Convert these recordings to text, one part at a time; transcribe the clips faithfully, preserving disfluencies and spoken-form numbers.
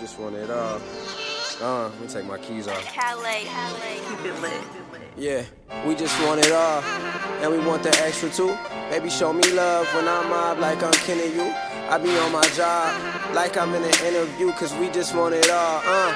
just want it all. Uh, let me take my keys off. Calais, Calais, keep it lit. Yeah, we just want it all, and we want the extra too. Baby, show me love when I mob like I'm kidding you. I be on my job like I'm in an interview, cause we just want it all. Uh,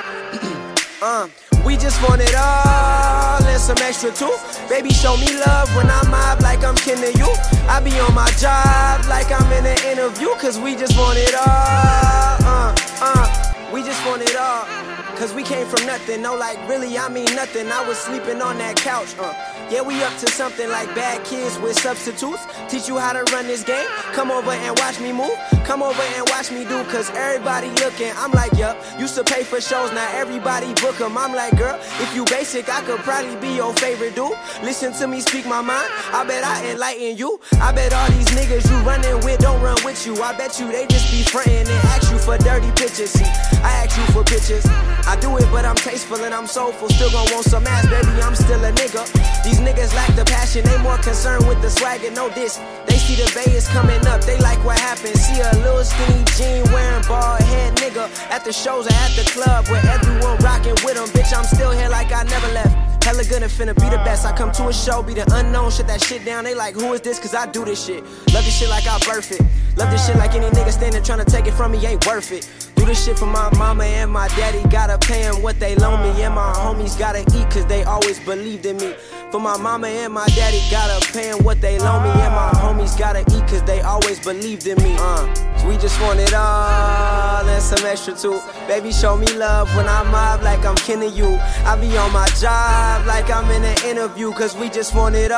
uh, we just want it all and some extra too. Baby, show me love when I mob like I'm kidding you. I be on my job like I'm in an interview, cause we just want it all. Uh, uh, we just want it all. Cause we came from nothing, no like really I mean nothing. I was sleeping on that couch, uh yeah, we up to something like bad kids with substitutes. Teach you how to run this game. Come over and watch me move. Come over and watch me do. Cause everybody looking, I'm like, yup. Used to pay for shows, now everybody book them. I'm like, girl, if you basic, I could probably be your favorite dude. Listen to me speak my mind, I bet I enlighten you. I bet all these niggas you running with don't run with you. I bet you they just be frontin' and ask you for dirty pictures. See, I ask you for pictures. I do it, but I'm tasteful and I'm soulful. Still gon' want some ass, baby, I'm still a nigga. These niggas lack the passion, they more concerned with the swag and no diss. They see the bay is coming up, they like what happened. See a little skinny jean wearing bald head nigga at the shows or at the club where everyone rockin' with them. Bitch, I'm still here like I never left. Hella good and finna be the best. I come to a show, be the unknown, shut that shit down. They like, who is this? Cause I do this shit. Love this shit like I birth it. Love this shit like any nigga standing tryna take it from me ain't worth it. Do this shit for my mama and my daddy. Gotta pay them what they loan me. And my homies gotta eat cause they always believed in me. For my mama and my daddy, gotta pay them what they loan me. And my homies gotta eat cause they always believed in me. Uh, so we just want it all and some extra too. Baby, show me love when I mob like I'm kidding you. I be on my job like I'm in an interview, cause we just want it all.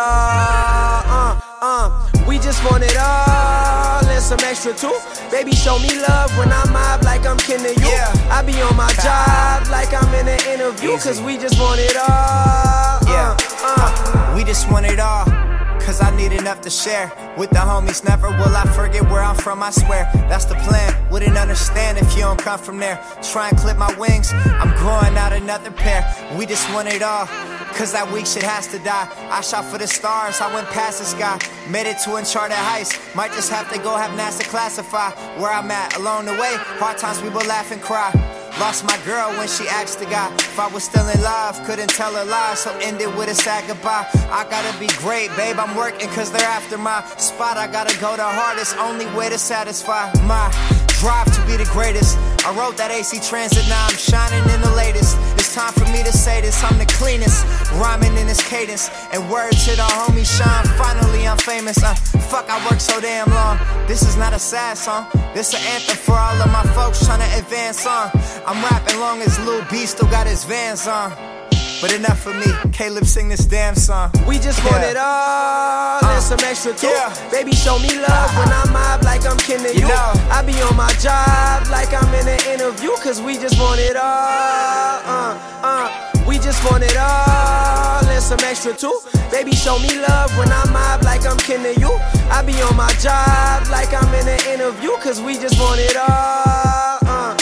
Uh, uh, we just want it all and some extra too. Baby, show me love when I mob like I'm kidding you. Yeah. I be on my job like I'm in an interview, Easy. Cause we just want it all. Yeah, uh, uh. we just want it all. Cause I need enough to share with the homies. Never will I forget where I'm from, I swear. That's the plan. Wouldn't understand if you don't come from there. Try and clip my wings, I'm growing out another pair. We just want it all. Cause that weak shit has to die. I shot for the stars, I went past the sky. Made it to Uncharted Heights. Might just have to go have NASA classify where I'm at along the way. Hard times we will laugh and cry. Lost my girl when she asked the guy if I was still in love. Couldn't tell her lies, so ended with a sad goodbye. I gotta be great, babe, I'm working cause they're after my spot. I gotta go the hardest, only way to satisfy my drive to be the greatest. I wrote that A C Transit, now I'm shining in the latest. It's time for me to say this, I'm the cleanest, rhyming in this cadence. And word to the homie Sean, finally I'm famous. uh, Fuck, I worked so damn long. This is not a sad song, this an anthem for all of my folks trying to advance on. I'm rapping long as Lil B still got his Vans on. But enough for me, Caleb sing this damn song. We just yeah. want it all and uh, some extra too. Yeah. Baby, show me love uh-huh. when I mob like I'm kidding you. you. Know. I be on my job like I'm in an interview, cause we just want it all. Uh, uh, we just want it all and some extra too. Baby, show me love when I mob like I'm kidding you. I be on my job like I'm in an interview, cause we just want it all. Uh,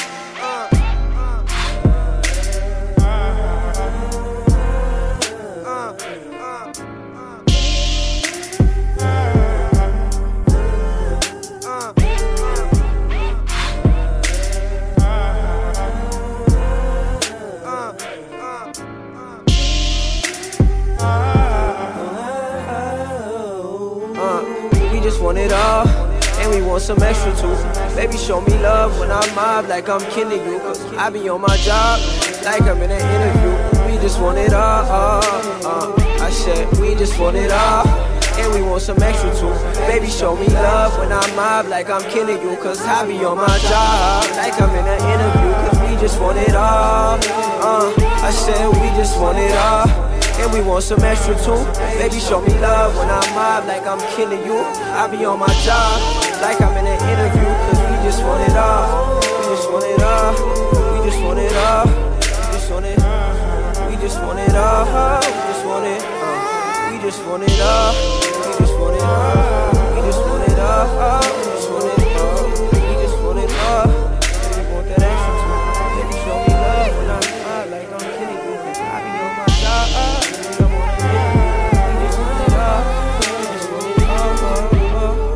want it all, and we want some extra too. Baby, show me love when I mob like I'm kidding you. Cause I be on my job like I'm in an interview. We just want it all, uh, uh, I said we just want it all, and we want some extra too. Baby, show me love when I mob like I'm kidding you. Cause I be on my job like I'm in an interview. Cause we just want it all, uh, I said we just want it all, and we want some extra too. Baby, show me love when I mob like I'm killing you. I be on my job like I'm in an interview. Cause we just want it all. We just want it all. We just want it all. We just want it. We just want it all. We just want it. Uh, we just want it all. We just want it all. We just want it all. We just want it all. We just want it all. We want that extra too. Baby, show me love when I mob like I'm killing you. I be on my job.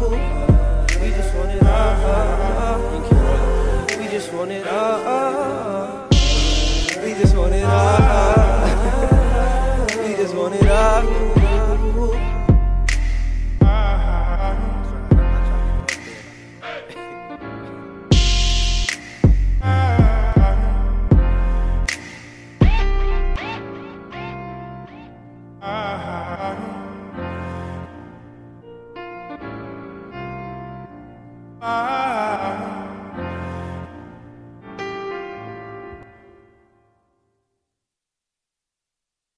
We just want it all. I